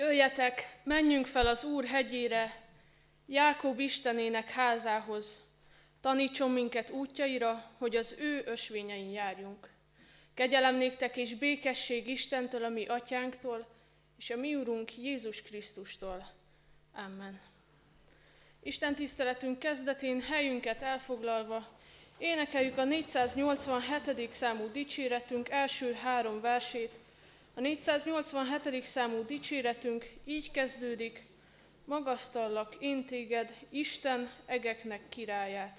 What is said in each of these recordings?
Jöjjetek, menjünk fel az Úr hegyére, Jákob Istenének házához. Tanítson minket útjaira, hogy az ő ösvényein járjunk. Kegyelem néktek és békesség Istentől, a mi atyánktól, és a mi Urunk Jézus Krisztustól. Amen. Isten tiszteletünk kezdetén helyünket elfoglalva énekeljük a 487. számú dicséretünk első 3 versét. A 487. számú dicséretünk így kezdődik: magasztallak én téged, Isten egeknek királyát.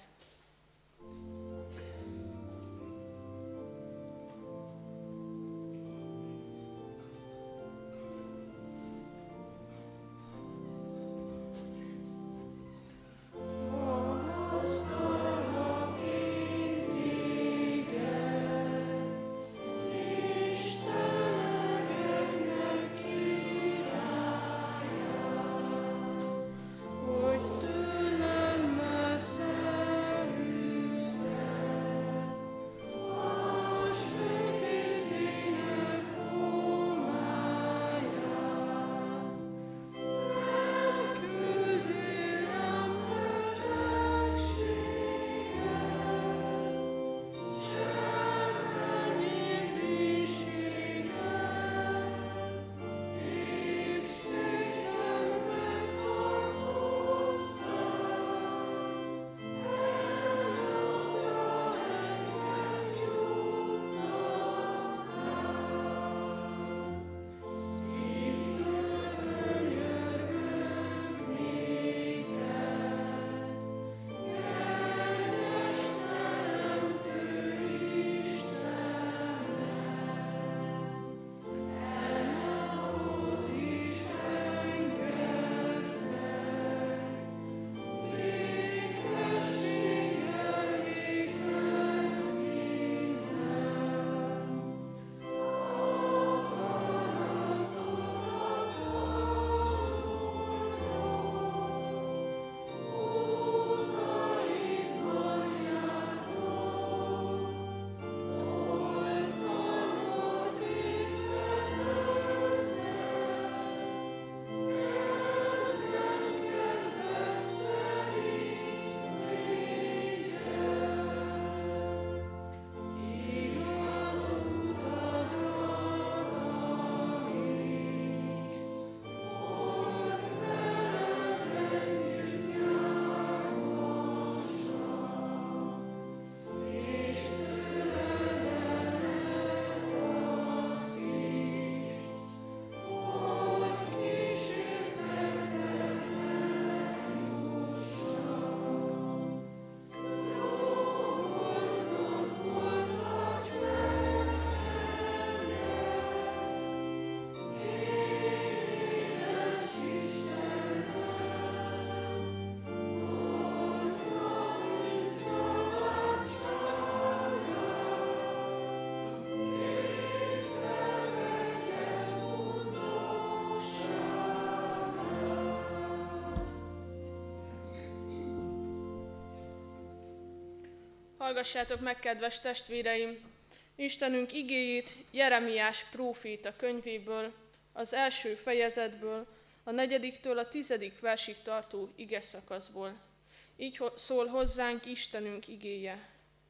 Hallgassátok meg, kedves testvéreim, Istenünk igéjét Jeremiás próféta könyvéből, az első fejezetből, a 4-től a 10. versig tartó igeszakaszból. Így szól hozzánk Istenünk igéje.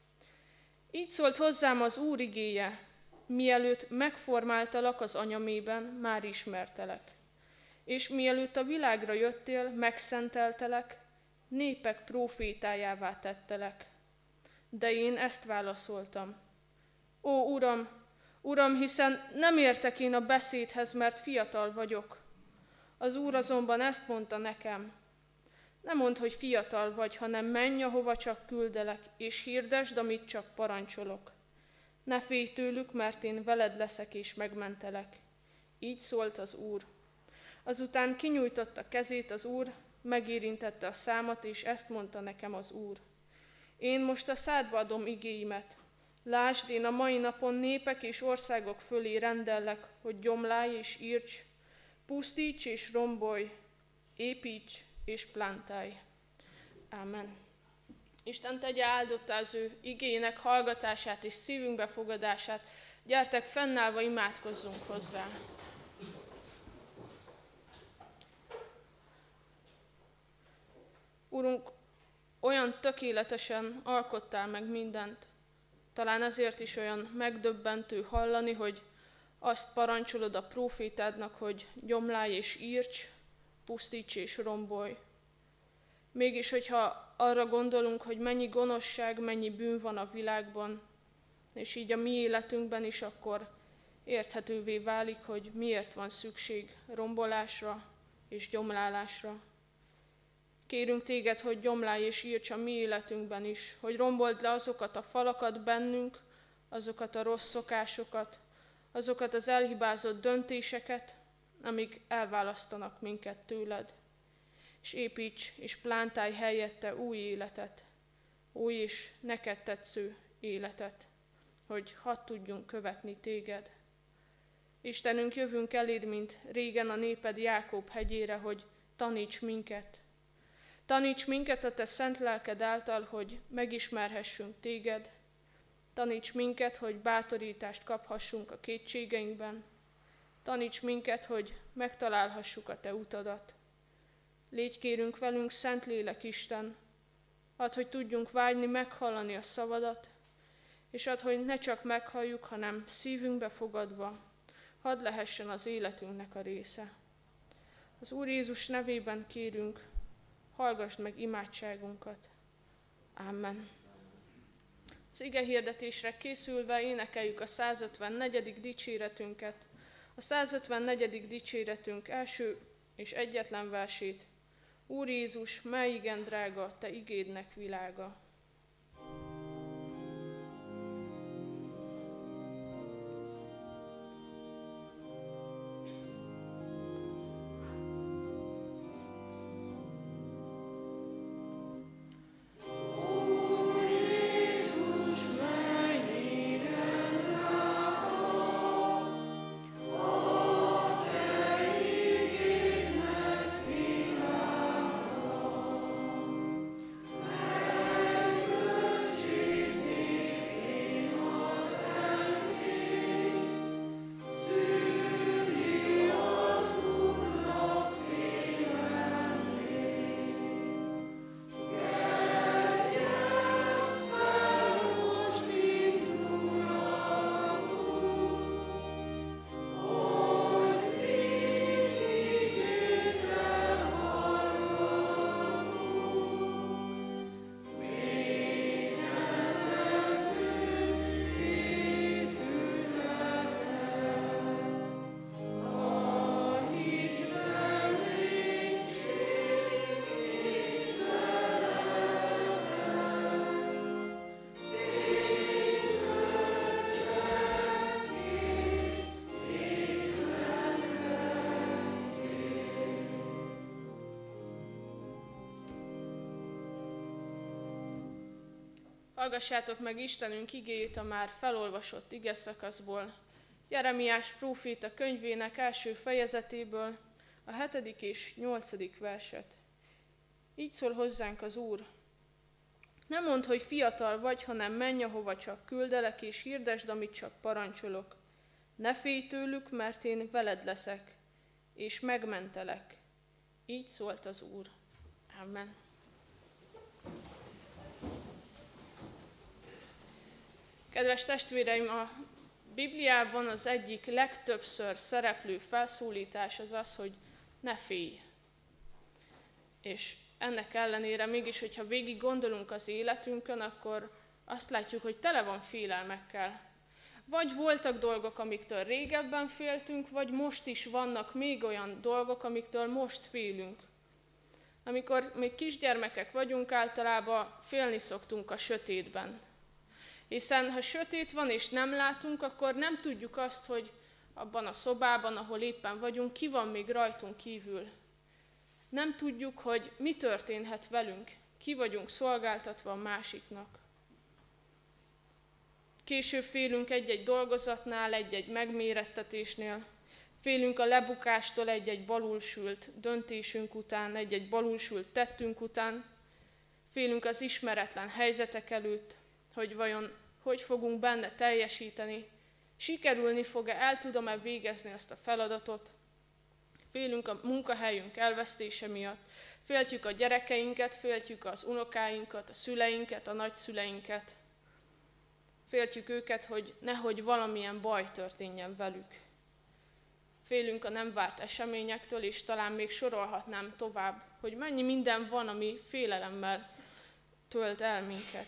Így szólt hozzám az Úr igéje: mielőtt megformáltalak az anyamében, már ismertelek. És mielőtt a világra jöttél, megszenteltelek, népek prófétájává tettelek. De én ezt válaszoltam: Ó, Uram, Uram, hiszen nem értek én a beszédhez, mert fiatal vagyok. Az Úr azonban ezt mondta nekem: ne mondd, hogy fiatal vagy, hanem menj, ahova csak küldelek, és hirdesd, amit csak parancsolok. Ne félj tőlük, mert én veled leszek és megmentelek. Így szólt az Úr. Azután kinyújtotta kezét az Úr, megérintette a számat, és ezt mondta nekem az Úr: én most a szádba adom igéimet. Lásd, én a mai napon népek és országok fölé rendellek, hogy gyomlálj és írts, pusztíts és rombolj, építs és plántálj. Ámen. Isten tegye áldottá az ő igének hallgatását és szívünkbe fogadását. Gyertek, fennállva imádkozzunk hozzá. Urunk, olyan tökéletesen alkottál meg mindent. Talán ezért is olyan megdöbbentő hallani, hogy azt parancsolod a prófétádnak, hogy gyomlálj és írts, pusztíts és rombolj. Mégis, hogyha arra gondolunk, hogy mennyi gonoszság, mennyi bűn van a világban, és így a mi életünkben is, akkor érthetővé válik, hogy miért van szükség rombolásra és gyomlálásra. Kérünk téged, hogy gyomlálj és írts a mi életünkben is, hogy rombold le azokat a falakat bennünk, azokat a rossz szokásokat, azokat az elhibázott döntéseket, amik elválasztanak minket tőled. És építs és plántálj helyette új életet, új és neked tetsző életet, hogy hadd tudjunk követni téged. Istenünk, jövünk eléd, mint régen a néped Jákob hegyére, hogy taníts minket. Taníts minket a te szent lelked által, hogy megismerhessünk téged. Taníts minket, hogy bátorítást kaphassunk a kétségeinkben. Taníts minket, hogy megtalálhassuk a te utadat. Légy kérünk velünk, Szentlélek Isten, add, hogy tudjunk vágyni, meghallani a szavadat, és add, hogy ne csak meghalljuk, hanem szívünkbe fogadva, hadd lehessen az életünknek a része. Az Úr Jézus nevében kérünk, hallgassd meg imádságunkat. Amen. Az ige hirdetésre készülve énekeljük a 154. dicséretünket. A 154. dicséretünk első és egyetlen versét. Úr Jézus, mely igen drága, te igédnek világa. Hallgassátok meg Istenünk igéjét a már felolvasott igeszakaszból, Jeremiás próféta könyvének első fejezetéből, a 7. és 8. verset. Így szól hozzánk az Úr. Nem mondd, hogy fiatal vagy, hanem menj, ahova csak küldelek, és hirdesd, amit csak parancsolok. Ne félj tőlük, mert én veled leszek, és megmentelek. Így szólt az Úr. Amen. Kedves testvéreim, a Bibliában az egyik legtöbbször szereplő felszólítás az az, hogy ne félj. És ennek ellenére mégis, hogyha végig gondolunk az életünkön, akkor azt látjuk, hogy tele van félelmekkel. Vagy voltak dolgok, amiktől régebben féltünk, vagy most is vannak még olyan dolgok, amiktől most félünk. Amikor még kisgyermekek vagyunk, általában félni szoktunk a sötétben. Hiszen ha sötét van és nem látunk, akkor nem tudjuk azt, hogy abban a szobában, ahol éppen vagyunk, ki van még rajtunk kívül. Nem tudjuk, hogy mi történhet velünk, ki vagyunk szolgáltatva a másiknak. Később félünk egy-egy dolgozatnál, egy-egy megmérettetésnél, félünk a lebukástól egy-egy balulsült döntésünk után, egy-egy balulsült tettünk után, félünk az ismeretlen helyzetek előtt, hogy vajon hogy fogunk benne teljesíteni, sikerülni fog-e, el tudom-e végezni azt a feladatot. Félünk a munkahelyünk elvesztése miatt, Féltjük a gyerekeinket, féltjük az unokáinkat, a szüleinket, a nagyszüleinket. Féltjük őket, hogy nehogy valamilyen baj történjen velük. Félünk a nem várt eseményektől, és talán még sorolhatnám tovább, hogy mennyi minden van, ami félelemmel tölt el minket.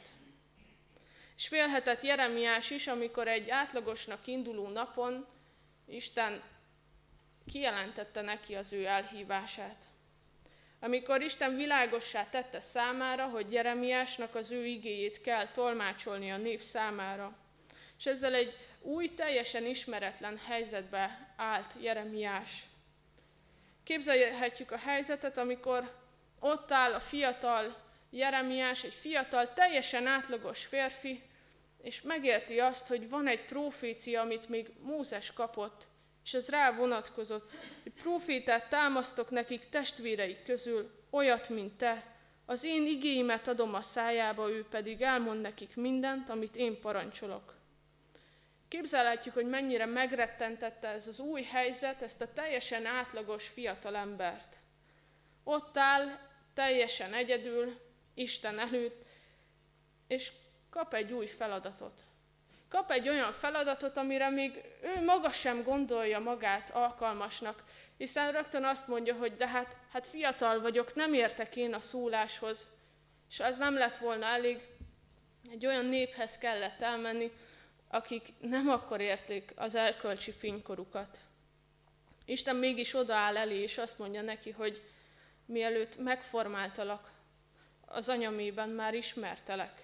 És félhetett Jeremiás is, amikor egy átlagosnak induló napon Isten kijelentette neki az ő elhívását. Amikor Isten világossá tette számára, hogy Jeremiásnak az ő igéjét kell tolmácsolni a nép számára. És ezzel egy új, teljesen ismeretlen helyzetbe állt Jeremiás. Képzelhetjük a helyzetet, amikor ott áll a fiatal Jeremiás, egy fiatal, teljesen átlagos férfi, és megérti azt, hogy van egy profécia, amit még Mózes kapott, és ez rá vonatkozott, hogy profétát támasztok nekik testvéreik közül, olyat, mint te, az én igéimet adom a szájába, ő pedig elmond nekik mindent, amit én parancsolok. Képzelhetjük, hogy mennyire megrettentette ez az új helyzet, ezt a teljesen átlagos fiatal embert. Ott áll, teljesen egyedül, Isten előtt, és kap egy új feladatot. Kap egy olyan feladatot, amire még ő maga sem gondolja magát alkalmasnak, hiszen rögtön azt mondja, hogy de hát fiatal vagyok, nem értek én a szóláshoz, és az nem lett volna elég, egy olyan néphez kellett elmenni, akik nem akkor érték az erkölcsi fénykorukat. Isten mégis odaáll elé, és azt mondja neki, hogy mielőtt megformáltalak, az anyamében már ismertelek.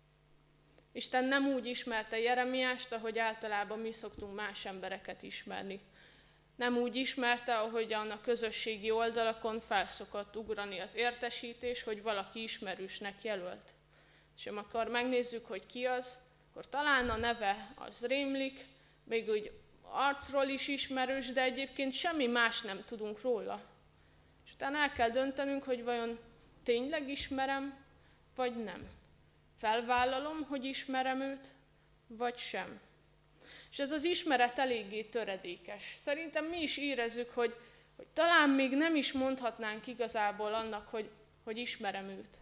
Isten nem úgy ismerte Jeremiást, ahogy általában mi szoktunk más embereket ismerni. Nem úgy ismerte, ahogyan a közösségi oldalakon felszokott ugrani az értesítés, hogy valaki ismerősnek jelölt. És amikor megnézzük, hogy ki az, akkor talán a neve az rémlik, még úgy arcról is ismerős, de egyébként semmi más nem tudunk róla. És utána el kell döntenünk, hogy vajon tényleg ismerem, vagy nem. Felvállalom, hogy ismerem őt, vagy sem. És ez az ismeret eléggé töredékes. Szerintem mi is érezzük, hogy talán még nem is mondhatnánk igazából annak, hogy ismerem őt.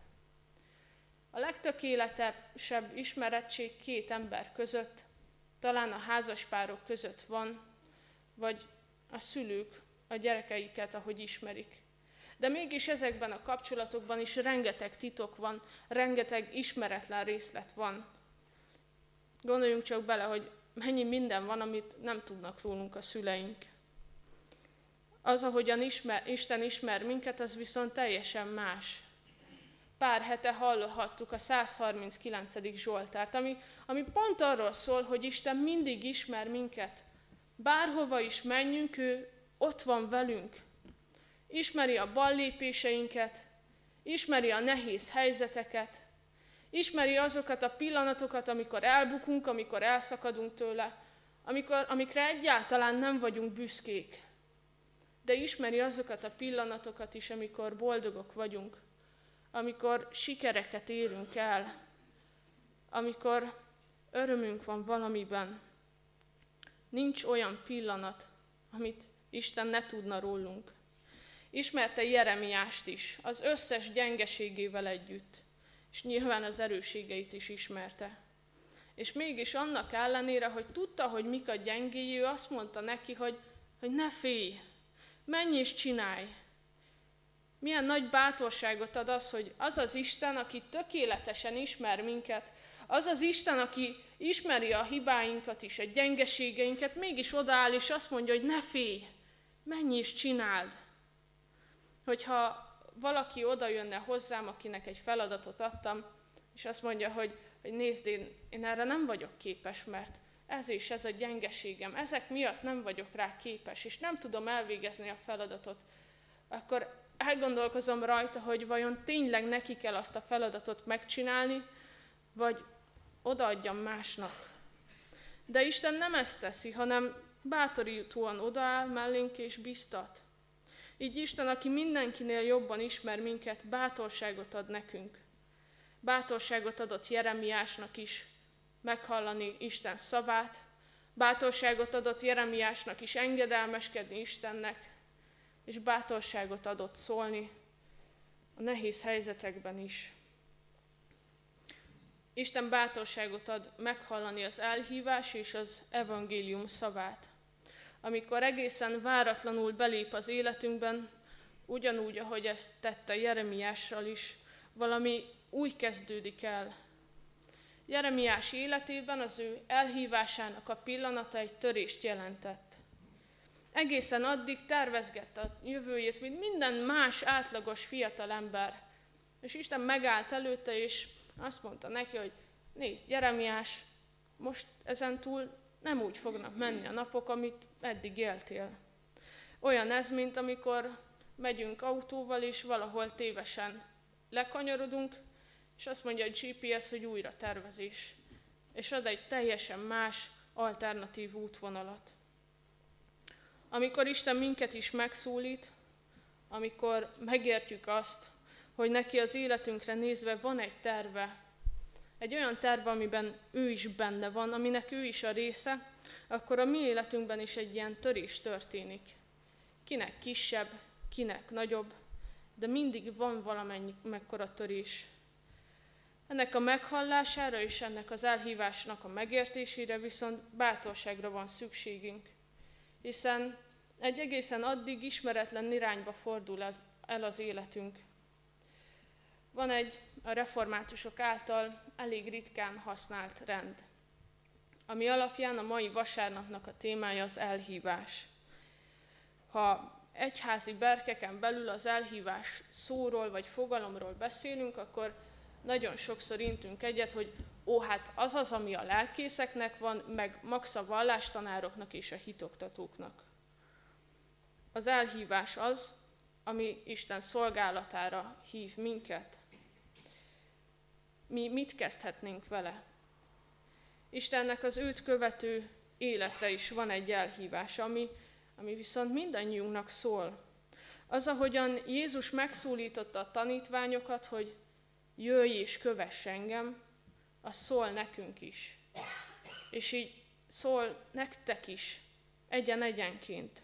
A legtökéletesebb ismerettség két ember között, talán a házaspárok között van, vagy a szülők a gyerekeiket, ahogy ismerik. De mégis ezekben a kapcsolatokban is rengeteg titok van, rengeteg ismeretlen részlet van. Gondoljunk csak bele, hogy mennyi minden van, amit nem tudnak rólunk a szüleink. Az, ahogyan Isten ismer minket, az viszont teljesen más. Pár hete hallhattuk a 139. Zsoltárt, ami pont arról szól, hogy Isten mindig ismer minket. Bárhova is menjünk, ő ott van velünk. Ismeri a ballépéseinket, ismeri a nehéz helyzeteket, ismeri azokat a pillanatokat, amikor elbukunk, amikor elszakadunk tőle, amikre egyáltalán nem vagyunk büszkék. De ismeri azokat a pillanatokat is, amikor boldogok vagyunk, amikor sikereket érünk el, amikor örömünk van valamiben. Nincs olyan pillanat, amit Isten ne tudna rólunk. Ismerte Jeremiást is, az összes gyengeségével együtt, és nyilván az erősségeit is ismerte. És mégis annak ellenére, hogy tudta, hogy mik a gyengéi, ő azt mondta neki, hogy ne félj, menj és csinálj. Milyen nagy bátorságot ad az, hogy az az Isten, aki tökéletesen ismer minket, az az Isten, aki ismeri a hibáinkat is, a gyengeségeinket, mégis odaáll és azt mondja, hogy ne félj, menj és csináld. Hogyha valaki oda jönne hozzám, akinek egy feladatot adtam, és azt mondja, hogy nézd, én erre nem vagyok képes, mert ez és ez a gyengeségem, ezek miatt nem vagyok rá képes, és nem tudom elvégezni a feladatot, akkor elgondolkozom rajta, hogy vajon tényleg neki kell azt a feladatot megcsinálni, vagy odaadjam másnak. De Isten nem ezt teszi, hanem bátorítóan odaáll mellénk és biztat. Így Isten, aki mindenkinél jobban ismer minket, bátorságot ad nekünk. Bátorságot adott Jeremiásnak is meghallani Isten szavát, bátorságot adott Jeremiásnak is engedelmeskedni Istennek, és bátorságot adott szólni, a nehéz helyzetekben is. Isten bátorságot ad meghallani az elhívás és az evangélium szavát. Amikor egészen váratlanul belép az életünkben, ugyanúgy, ahogy ezt tette Jeremiással is, valami új kezdődik el. Jeremiás életében az ő elhívásának a pillanata egy törést jelentett. Egészen addig tervezgette a jövőjét, mint minden más átlagos fiatalember. És Isten megállt előtte, és azt mondta neki, hogy nézd, Jeremiás, most ezentúl nem úgy fognak menni a napok, amit eddig éltél. Olyan ez, mint amikor megyünk autóval, és valahol tévesen lekanyarodunk, és azt mondja a GPS, hogy újra tervezés, és ad egy teljesen más, alternatív útvonalat. Amikor Isten minket is megszólít, amikor megértjük azt, hogy neki az életünkre nézve van egy terve, egy olyan terve, amiben ő is benne van, aminek ő is a része, akkor a mi életünkben is egy ilyen törés történik. Kinek kisebb, kinek nagyobb, de mindig van valamennyi mekkora törés. Ennek a meghallására és ennek az elhívásnak a megértésére viszont bátorságra van szükségünk, hiszen egy egészen addig ismeretlen irányba fordul el az életünk. Van egy a reformátusok által elég ritkán használt rend, ami alapján a mai vasárnapnak a témája az elhívás. Ha egyházi berkeken belül az elhívás szóról vagy fogalomról beszélünk, akkor nagyon sokszor intünk egyet, hogy hát az, ami a lelkészeknek van, meg max a vallástanároknak és a hitoktatóknak. Az elhívás az, ami Isten szolgálatára hív minket. Mi mit kezdhetnénk vele? Istennek az őt követő életre is van egy elhívása, ami viszont mindannyiunknak szól. Az, ahogyan Jézus megszólította a tanítványokat, hogy jöjj és kövess engem, az szól nekünk is. És így szól nektek is, egyen-egyenként.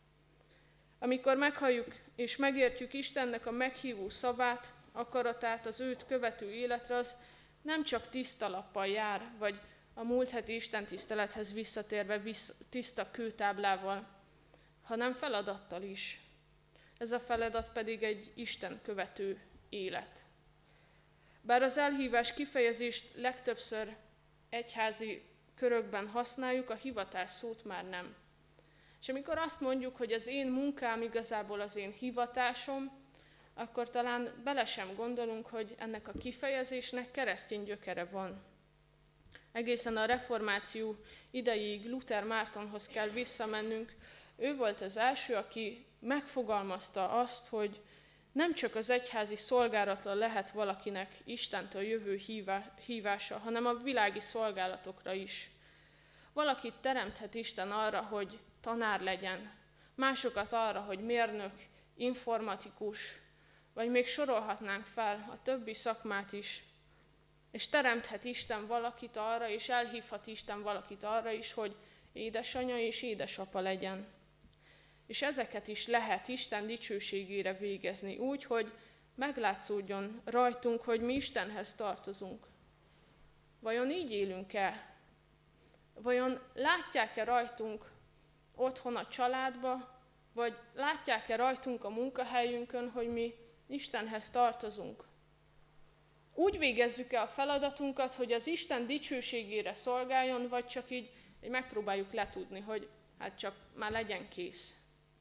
Amikor meghalljuk és megértjük Istennek a meghívó szavát, akaratát, az őt követő életre, az nem csak tiszta lappal jár, vagy a múlt heti istentisztelethez visszatérve tiszta kőtáblával, hanem feladattal is. Ez a feladat pedig egy Isten követő élet. Bár az elhívás kifejezést legtöbbször egyházi körökben használjuk, a hivatás szót már nem. És amikor azt mondjuk, hogy az én munkám igazából az én hivatásom, akkor talán bele sem gondolunk, hogy ennek a kifejezésnek keresztény gyökere van. Egészen a reformáció idejéig Luther Mártonhoz kell visszamennünk. Ő volt az első, aki megfogalmazta azt, hogy nem csak az egyházi szolgálatra lehet valakinek Istentől jövő hívása, hanem a világi szolgálatokra is. Valakit teremthet Isten arra, hogy tanár legyen, másokat arra, hogy mérnök, informatikus, vagy még sorolhatnánk fel a többi szakmát is. És teremthet Isten valakit arra, és elhívhat Isten valakit arra is, hogy édesanyja és édesapa legyen. És ezeket is lehet Isten dicsőségére végezni, úgy, hogy meglátszódjon rajtunk, hogy mi Istenhez tartozunk. Vajon így élünk-e? Vajon látják-e rajtunk otthon a családba, vagy látják-e rajtunk a munkahelyünkön, hogy mi Istenhez tartozunk? Úgy végezzük-e a feladatunkat, hogy az Isten dicsőségére szolgáljon, vagy csak így megpróbáljuk letudni, hogy hát csak már legyen kész.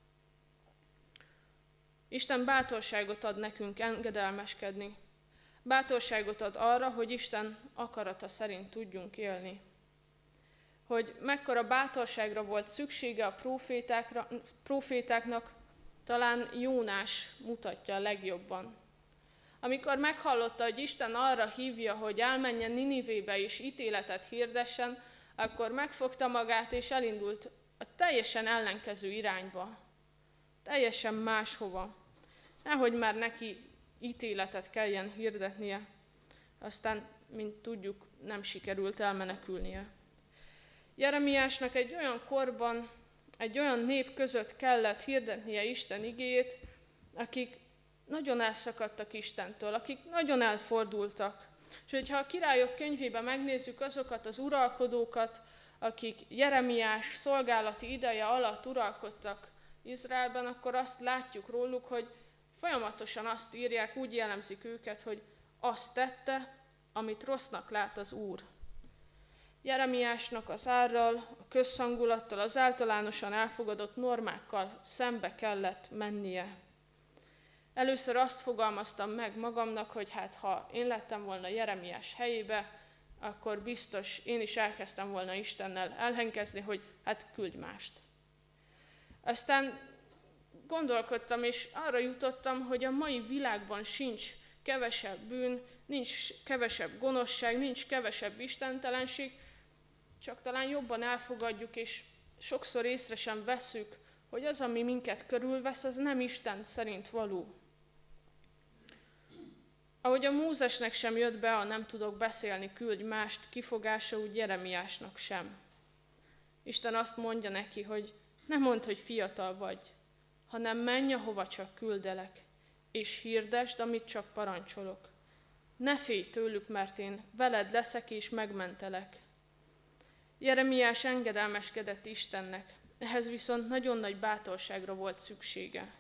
Isten bátorságot ad nekünk engedelmeskedni. Bátorságot ad arra, hogy Isten akarata szerint tudjunk élni. Hogy mekkora bátorságra volt szüksége a prófétáknak, talán Jónás mutatja a legjobban. Amikor meghallotta, hogy Isten arra hívja, hogy elmenjen Ninivébe és ítéletet hirdessen, akkor megfogta magát és elindult a teljesen ellenkező irányba. Teljesen máshova. Nehogy már neki ítéletet kelljen hirdetnie. Aztán, mint tudjuk, nem sikerült elmenekülnie. Jeremiásnak egy olyan korban, egy olyan nép között kellett hirdetnie Isten igéjét, akik nagyon elszakadtak Istentől, akik nagyon elfordultak. És hogyha a Királyok könyvében megnézzük azokat az uralkodókat, akik Jeremiás szolgálati ideje alatt uralkodtak Izraelben, akkor azt látjuk róluk, hogy folyamatosan azt írják, úgy jellemzik őket, hogy azt tette, amit rossznak lát az Úr. Jeremiásnak az árral, a közhangulattal, az általánosan elfogadott normákkal szembe kellett mennie. Először azt fogalmaztam meg magamnak, hogy hát ha én lettem volna Jeremiás helyébe, akkor biztos én is elkezdtem volna Istennel elhenkezni, hogy hát küldj mást. Aztán gondolkodtam, és arra jutottam, hogy a mai világban sincs kevesebb bűn, nincs kevesebb gonoszság, nincs kevesebb istentelenség, csak talán jobban elfogadjuk, és sokszor észre sem vesszük, hogy az, ami minket körülvesz, az nem Isten szerint való. Ahogy a Mózesnek sem jött be a nem tudok beszélni, küldj mást kifogása, úgy Jeremiásnak sem. Isten azt mondja neki, hogy ne mondd, hogy fiatal vagy, hanem menj, ahova csak küldelek, és hirdesd, amit csak parancsolok. Ne félj tőlük, mert én veled leszek és megmentelek. Jeremiás engedelmeskedett Istennek, ehhez viszont nagyon nagy bátorságra volt szüksége.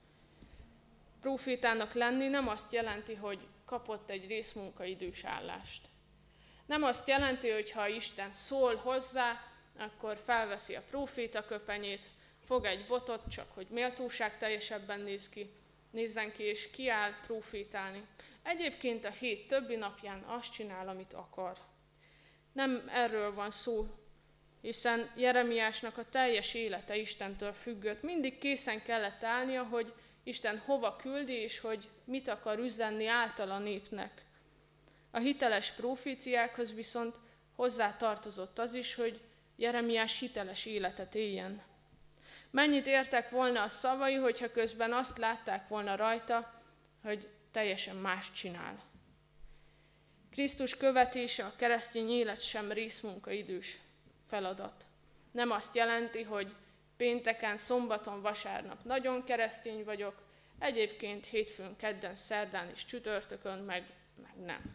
Prófétának lenni nem azt jelenti, hogy kapott egy részmunkaidős állást. Nem azt jelenti, hogy ha Isten szól hozzá, akkor felveszi a próféta köpenyét, fog egy botot, csak hogy méltóságteljesebben nézzen ki, és kiáll prófétálni. Egyébként a hét többi napján azt csinál, amit akar. Nem erről van szó, hiszen Jeremiásnak a teljes élete Istentől függött. Mindig készen kellett állnia, hogy Isten hova küldi, és hogy mit akar üzenni általa a népnek. A hiteles proféciákhoz viszont hozzá tartozott az is, hogy Jeremiás hiteles életet éljen. Mennyit értek volna a szavai, hogyha közben azt látták volna rajta, hogy teljesen mást csinál. Krisztus követése, a keresztény élet sem részmunkaidős feladat. Nem azt jelenti, hogy pénteken, szombaton, vasárnap nagyon keresztény vagyok, egyébként hétfőn, kedden, szerdán és csütörtökön meg nem.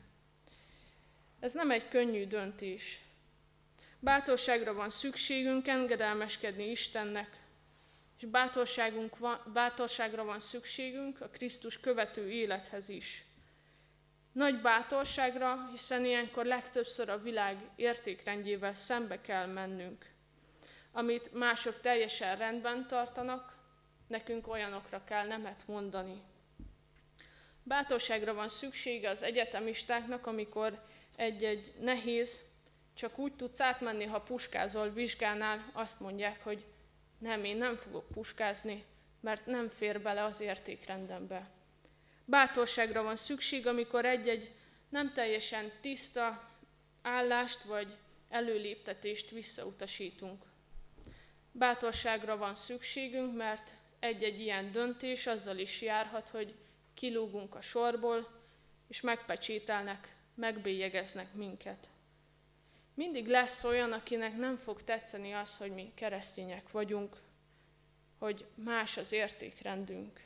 Ez nem egy könnyű döntés. Bátorságra van szükségünk engedelmeskedni Istennek, és bátorságra van szükségünk a Krisztus követő élethez is. Nagy bátorságra, hiszen ilyenkor legtöbbször a világ értékrendjével szembe kell mennünk. Amit mások teljesen rendben tartanak, nekünk olyanokra kell nemet mondani. Bátorságra van szüksége az egyetemistáknak, amikor egy-egy nehéz, csak úgy tudsz átmenni, ha puskázol vizsgánál, azt mondják, hogy nem, én nem fogok puskázni, mert nem fér bele az értékrendembe. Bátorságra van szükség, amikor egy-egy nem teljesen tiszta állást vagy előléptetést visszautasítunk. Bátorságra van szükségünk, mert egy-egy ilyen döntés azzal is járhat, hogy kilógunk a sorból, és megpecsételnek, megbélyegeznek minket. Mindig lesz olyan, akinek nem fog tetszeni az, hogy mi keresztények vagyunk, hogy más az értékrendünk.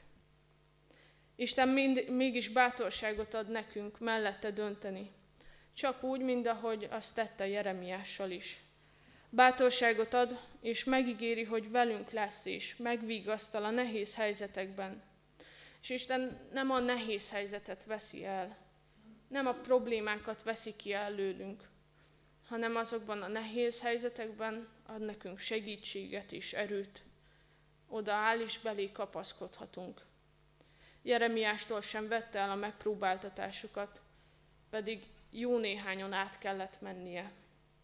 Isten mégis bátorságot ad nekünk mellette dönteni, csak úgy, mint ahogy azt tette Jeremiással is. Bátorságot ad, és megígéri, hogy velünk lesz, és megvigasztal a nehéz helyzetekben. És Isten nem a nehéz helyzetet veszi el, nem a problémákat veszi ki előlünk, hanem azokban a nehéz helyzetekben ad nekünk segítséget és erőt. Oda áll, és belé kapaszkodhatunk. Jeremiástól sem vette el a megpróbáltatásukat, pedig jó néhányon át kellett mennie.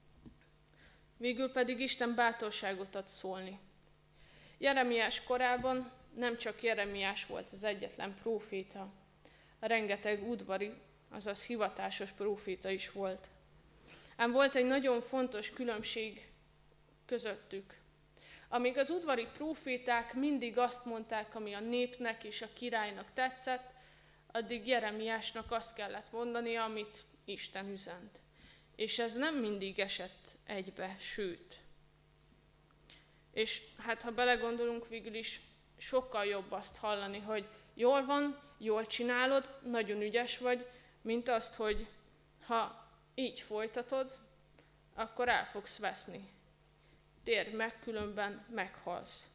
Végül pedig Isten bátorságot ad szólni. Jeremiás korában nem csak Jeremiás volt az egyetlen próféta, rengeteg udvari, azaz hivatásos próféta is volt. Ám volt egy nagyon fontos különbség közöttük. Amíg az udvari próféták mindig azt mondták, ami a népnek és a királynak tetszett, addig Jeremiásnak azt kellett mondania, amit Isten üzent. És ez nem mindig esett egybe, sőt. És hát ha belegondolunk, végül is sokkal jobb azt hallani, hogy jól van, jól csinálod, nagyon ügyes vagy, mint azt, hogy ha így folytatod, akkor el fogsz veszni. Térd meg, különben meghalsz.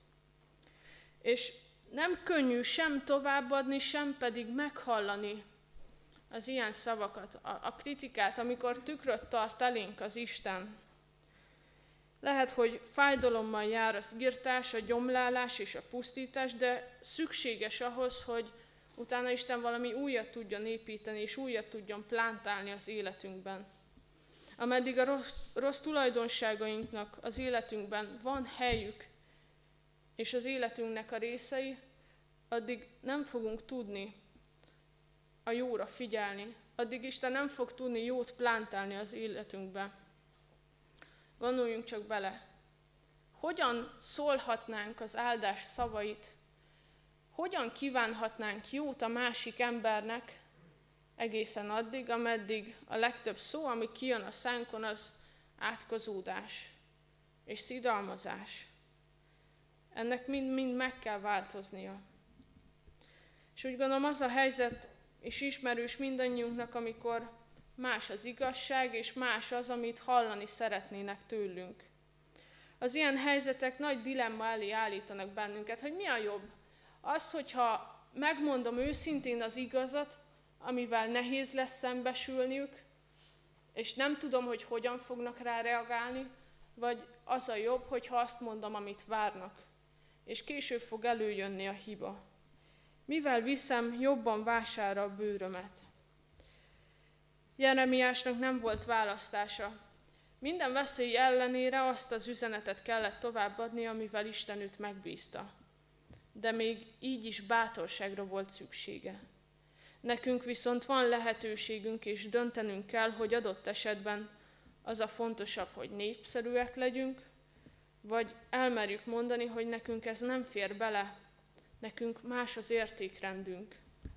És nem könnyű sem továbbadni, sem pedig meghallani az ilyen szavakat, a kritikát, amikor tükröt tart elénk az Isten. Lehet, hogy fájdalommal jár az irtás, a gyomlálás és a pusztítás, de szükséges ahhoz, hogy utána Isten valami újat tudjon építeni, és újat tudjon plántálni az életünkben. Ameddig a rossz tulajdonságainknak az életünkben van helyük, és az életünknek a részei, addig nem fogunk tudni a jóra figyelni, addig Isten nem fog tudni jót plántálni az életünkbe. Gondoljunk csak bele, hogyan szólhatnánk az áldás szavait, hogyan kívánhatnánk jót a másik embernek egészen addig, ameddig a legtöbb szó, ami kijön a szánkon, az átkozódás és szidalmazás. Ennek mind meg kell változnia. És úgy gondolom, az a helyzet és ismerős mindannyiunknak, amikor más az igazság, és más az, amit hallani szeretnének tőlünk. Az ilyen helyzetek nagy dilemma elé állítanak bennünket, hogy mi a jobb? Az, hogyha megmondom őszintén az igazat, amivel nehéz lesz szembesülniük, és nem tudom, hogy hogyan fognak rá reagálni, vagy az a jobb, hogyha azt mondom, amit várnak, és később fog előjönni a hiba. Mivel viszem jobban vására a bőrömet? Jeremiásnak nem volt választása. Minden veszély ellenére azt az üzenetet kellett továbbadni, amivel Isten őt megbízta. De még így is bátorságra volt szüksége. Nekünk viszont van lehetőségünk, és döntenünk kell, hogy adott esetben az a fontosabb, hogy népszerűek legyünk, vagy elmerjük mondani, hogy nekünk ez nem fér bele, nekünk más az értékrendünk.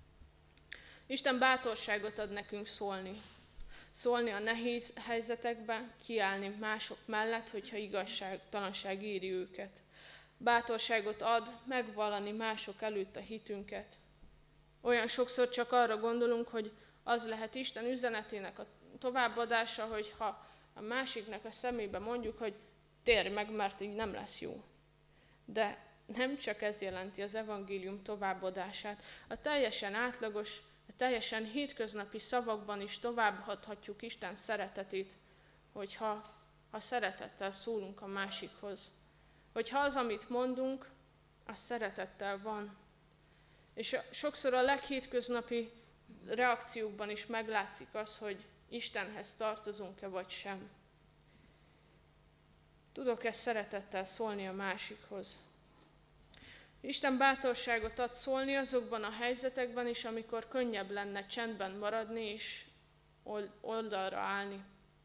Isten bátorságot ad nekünk szólni. Szólni a nehéz helyzetekben, kiállni mások mellett, hogyha igazságtalanság éri őket. Bátorságot ad megvallani mások előtt a hitünket. Olyan sokszor csak arra gondolunk, hogy az lehet Isten üzenetének a továbbadása, hogy ha a másiknak a szemébe mondjuk, hogy térj meg, mert így nem lesz jó. De nem csak ez jelenti az evangélium továbbadását. A teljesen átlagos, a teljesen hétköznapi szavakban is továbbadhatjuk Isten szeretetét, hogyha szeretettel szólunk a másikhoz. Hogyha az, amit mondunk, az szeretettel van. És sokszor a leghétköznapi reakciókban is meglátszik az, hogy Istenhez tartozunk-e vagy sem. Tudok-e szeretettel szólni a másikhoz? Isten bátorságot ad szólni azokban a helyzetekben is, amikor könnyebb lenne csendben maradni és oldalra állni.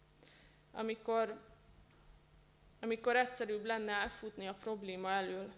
Amikor egyszerűbb lenne elfutni a probléma elől.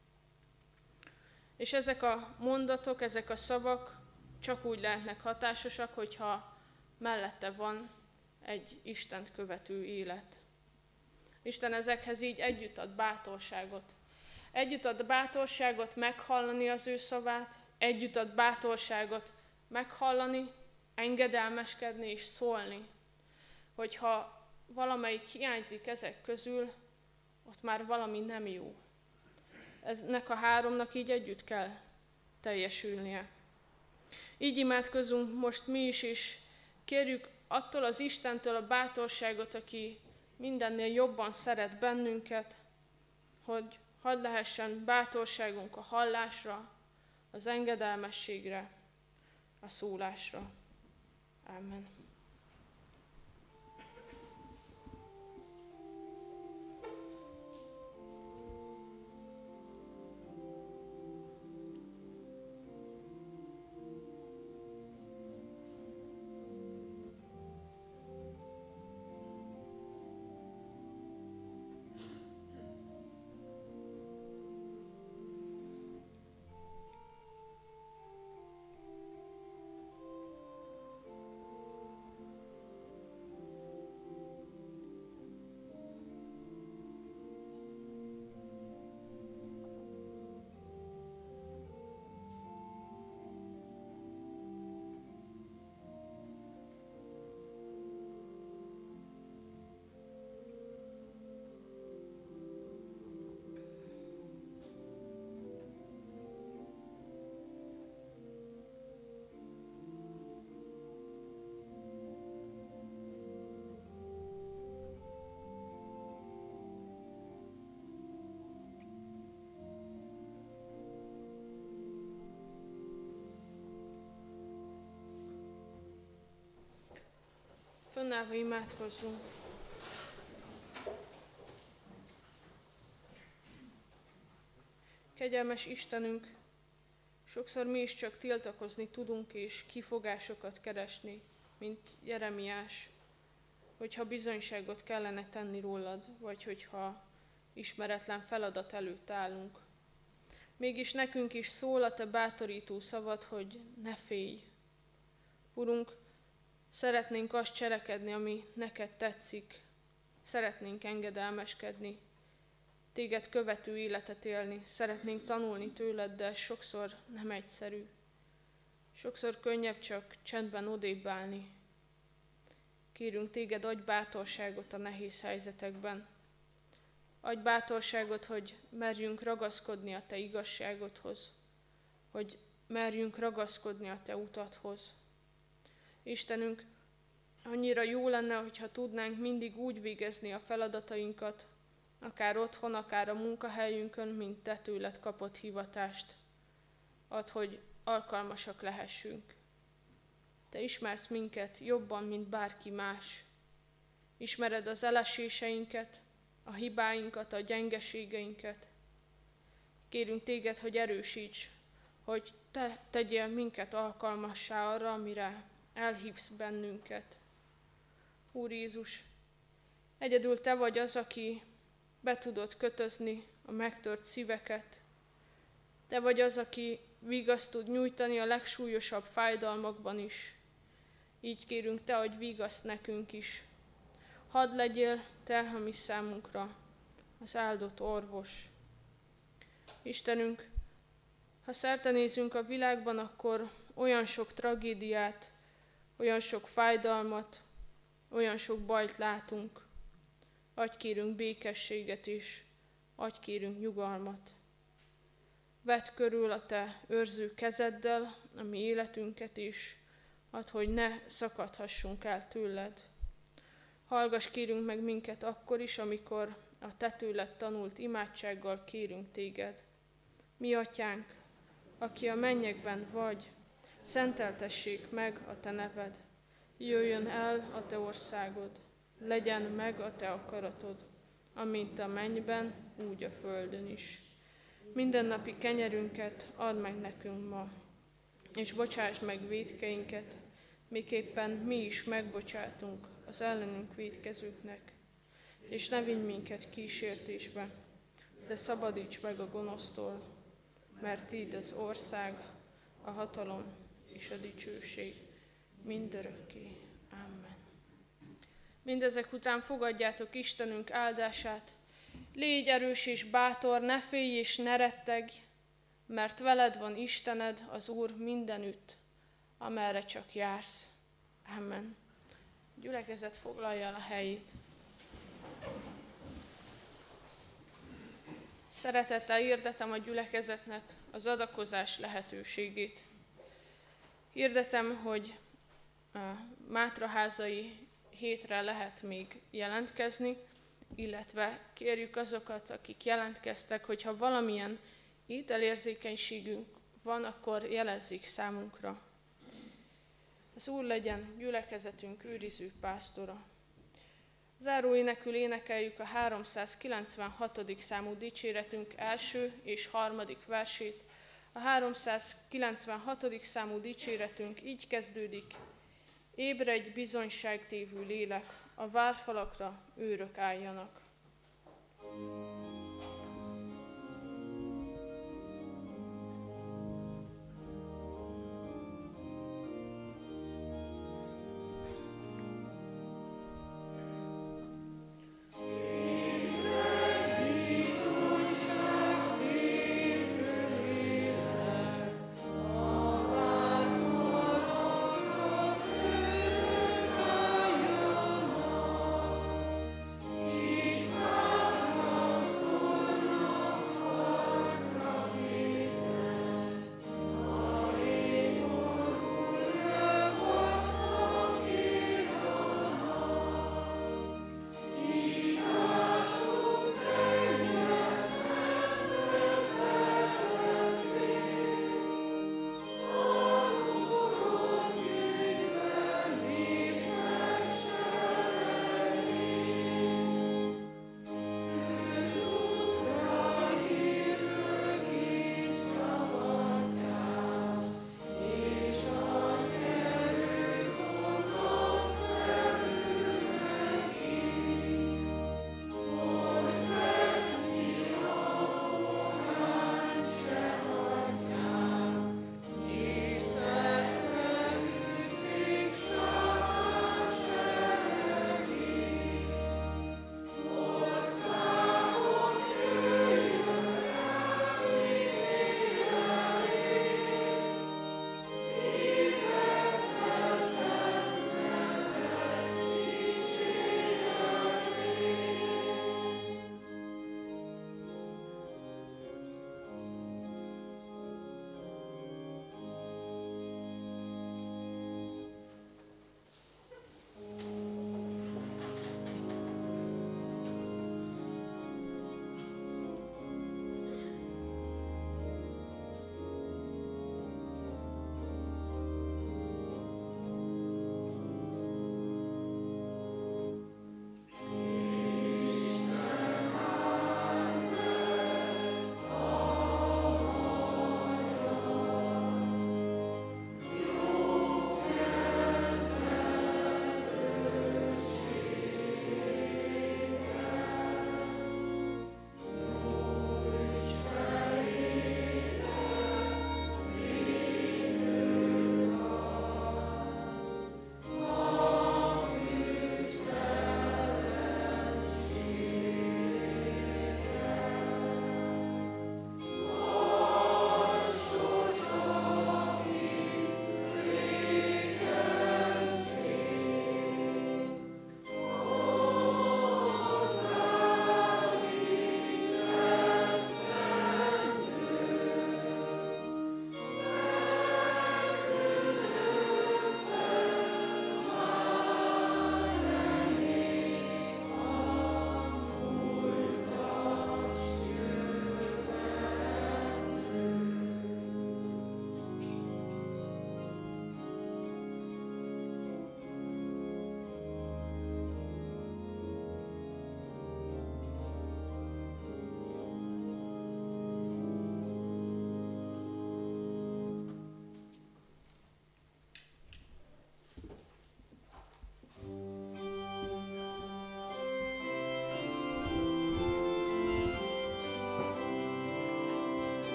És ezek a mondatok, ezek a szavak csak úgy lehetnek hatásosak, hogyha mellette van egy Istent követő élet. Isten ezekhez így együtt ad bátorságot. Együtt ad bátorságot meghallani az ő szavát, együtt ad bátorságot meghallani, engedelmeskedni és szólni. Hogyha valamelyik hiányzik ezek közül, ott már valami nem jó. Ennek a háromnak így együtt kell teljesülnie. Így imádkozunk most mi is, és kérjük attól az Istentől a bátorságot, aki mindennél jobban szeret bennünket, hogy hadd lehessen bátorságunk a hallásra, az engedelmességre, a szólásra. Amen. Fönnállva imádkozzunk. Kegyelmes Istenünk, sokszor mi is csak tiltakozni tudunk és kifogásokat keresni, mint Jeremiás, hogyha bizonyságot kellene tenni rólad, vagy hogyha ismeretlen feladat előtt állunk. Mégis nekünk is szól a te bátorító szavad, hogy ne félj. Urunk, szeretnénk azt cselekedni, ami neked tetszik. Szeretnénk engedelmeskedni, téged követő életet élni. Szeretnénk tanulni tőled, de sokszor nem egyszerű. Sokszor könnyebb csak csendben odébb állni. Kérünk téged, adj bátorságot a nehéz helyzetekben. Adj bátorságot, hogy merjünk ragaszkodni a te igazságodhoz, hogy merjünk ragaszkodni a te utathoz. Istenünk, annyira jó lenne, hogyha tudnánk mindig úgy végezni a feladatainkat, akár otthon, akár a munkahelyünkön, mint te tőled kapott hivatást. Add, hogy alkalmasak lehessünk. Te ismersz minket jobban, mint bárki más. Ismered az eleséseinket, a hibáinkat, a gyengeségeinket. Kérünk téged, hogy erősíts, hogy te tegyél minket alkalmassá arra, amire elhívsz bennünket. Úr Jézus, egyedül te vagy az, aki be tudod kötözni a megtört szíveket. Te vagy az, aki vigaszt tud nyújtani a legsúlyosabb fájdalmakban is. Így kérünk te, hogy vigaszt nekünk is. Hadd legyél te a mi számunkra az áldott orvos. Istenünk, ha szertenézünk a világban, akkor olyan sok tragédiát, olyan sok fájdalmat, olyan sok bajt látunk. Adj kérünk békességet is, adj kérünk nyugalmat. Vedd körül a te őrző kezeddel a mi életünket is, add, hogy ne szakadhassunk el tőled. Hallgass kérünk meg minket akkor is, amikor a te tőled tanult imádsággal kérünk téged. Mi atyánk, aki a mennyekben vagy, szenteltessék meg a te neved. Jöjjön el a te országod, legyen meg a te akaratod, amint a mennyben, úgy a földön is. Mindennapi kenyerünket add meg nekünk ma, és bocsásd meg vétkeinket, miképpen mi is megbocsátunk az ellenünk vétkezőknek. És ne vigy minket kísértésbe, de szabadíts meg a gonosztól, mert tiéd az ország, a hatalom és a dicsőség mindörökké. Amen. Mindezek után fogadjátok Istenünk áldását. Légy erős és bátor, ne félj és ne rettegj, mert veled van Istened, az Úr mindenütt, amerre csak jársz. Amen. A gyülekezet foglalja el a helyét. Szeretettel hirdetem a gyülekezetnek az adakozás lehetőségét. Hirdetem, hogy a Mátraházai hétre lehet még jelentkezni, illetve kérjük azokat, akik jelentkeztek, hogyha valamilyen ételérzékenységünk van, akkor jelezzék számunkra. Az Úr legyen gyülekezetünk őriző pásztora. Záró énekül énekeljük a 396. számú dicséretünk első és harmadik versét. A 396. számú dicséretünk így kezdődik: Ébredj, bizonyságtévő lélek, a várfalakra őrök álljanak.